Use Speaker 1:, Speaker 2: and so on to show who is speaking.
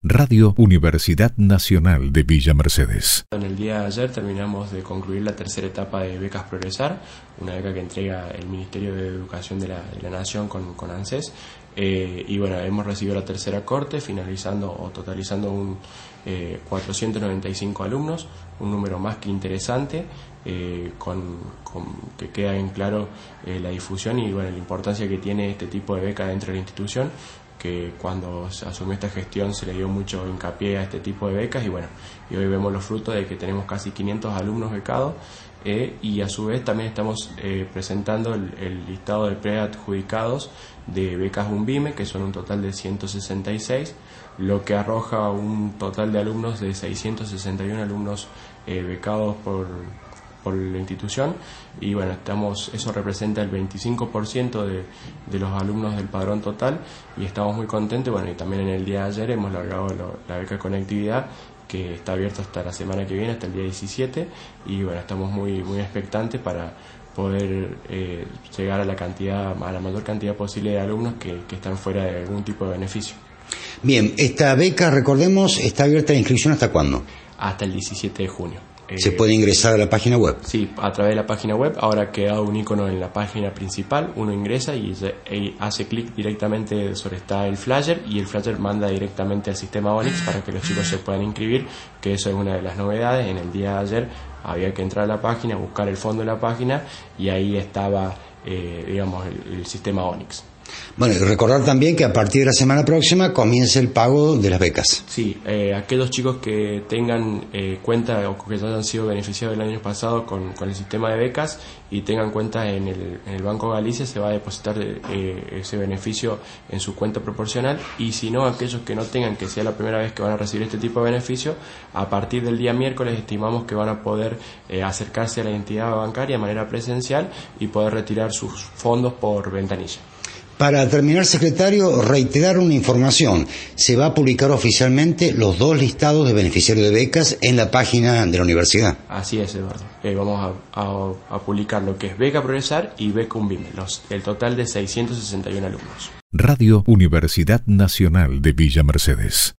Speaker 1: Radio Universidad Nacional de Villa Mercedes.
Speaker 2: En el día de ayer terminamos de concluir la tercera etapa de Becas Progresar, una beca que entrega el Ministerio de Educación de la Nación con ANSES. Y bueno, hemos recibido la tercera corte, finalizando o totalizando 495 alumnos, un número más que interesante, que queda en claro la difusión y bueno, la importancia que tiene este tipo de beca dentro de la institución, que cuando se asumió esta gestión se le dio mucho hincapié a este tipo de becas y bueno, y hoy vemos los frutos de que tenemos casi 500 alumnos becados y a su vez también estamos presentando el listado de preadjudicados de becas UNVIME, que son un total de 166, lo que arroja un total de alumnos de 661 alumnos becados por la institución y bueno, eso representa el 25% de los alumnos del padrón total y estamos muy contentos. Bueno, y también en el día de ayer hemos largado la beca de conectividad, que está abierta hasta la semana que viene, hasta el día 17 y bueno, estamos muy expectantes para poder llegar a la mayor cantidad posible de alumnos que están fuera de algún tipo de beneficio.
Speaker 3: Bien, esta beca, recordemos, está abierta la inscripción ¿hasta cuándo?
Speaker 2: Hasta el 17 de junio.
Speaker 3: ¿Se puede ingresar a la página web?
Speaker 2: Sí, a través de la página web. Ahora ha quedado un icono en la página principal, uno ingresa y hace clic directamente sobre está el flyer y el flyer manda directamente al sistema ONIX para que los chicos se puedan inscribir, que eso es una de las novedades. En el día de ayer había que entrar a la página, buscar el fondo de la página y ahí estaba el sistema ONIX.
Speaker 3: Bueno, y recordar también que a partir de la semana próxima comienza el pago de las becas.
Speaker 2: Sí, aquellos chicos que tengan cuenta o que ya hayan sido beneficiados el año pasado con el sistema de becas y tengan cuenta en el Banco Galicia, se va a depositar ese beneficio en su cuenta proporcional, y si no, aquellos que no tengan, que sea la primera vez que van a recibir este tipo de beneficio, a partir del día miércoles estimamos que van a poder acercarse a la entidad bancaria de manera presencial y poder retirar sus fondos por ventanilla.
Speaker 3: Para terminar, secretario, reiterar una información. Se va a publicar oficialmente los dos listados de beneficiarios de becas en la página de la universidad.
Speaker 2: Así es, Eduardo. Vamos a publicar lo que es Beca Progresar y Beca UNVIME, el total de 661 alumnos.
Speaker 1: Radio Universidad Nacional de Villa Mercedes.